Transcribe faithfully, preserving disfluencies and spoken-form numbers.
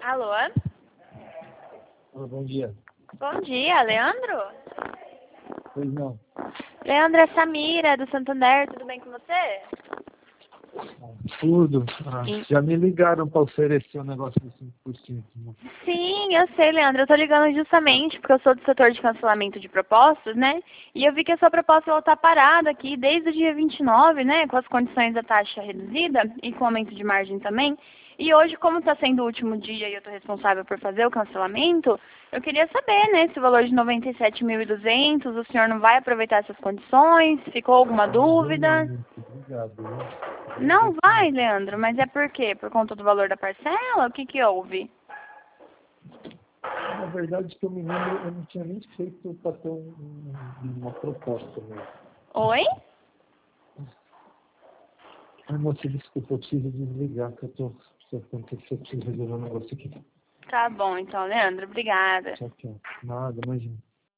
Alô? Olá, bom dia. Bom dia, Leandro? Pois não. Leandro, é Samira, do Santander, tudo bem com você? Tudo. Ah, Sim. já me ligaram para oferecer um negócio de cinco por cento. Né? Sim, eu sei, Leandro. Eu tô ligando justamente porque eu sou do setor de cancelamento de propostas, né? E eu vi que a sua proposta ela tá parada aqui desde o dia vinte e nove, né? Com as condições da taxa reduzida e com aumento de margem também. E hoje, como está sendo o último dia e eu estou responsável por fazer o cancelamento, eu queria saber, né, se o valor de noventa e sete mil e duzentos, o senhor não vai aproveitar essas condições? Ficou alguma Não vou não, dúvida? muito obrigado. Viu? Vou Não ver vai, como- Leandro, mas é por quê? Por conta do valor da parcela? O que que houve? Na verdade, que eu me lembro, eu não tinha nem feito para ter um, um- uma proposta. Né? Oi? Ai, moça, desculpa, eu preciso desligar, que eu tô pensando que eu preciso resolver um negócio aqui. Tá bom, então, Leandro, obrigada. Tchau, tchau. Nada, imagina.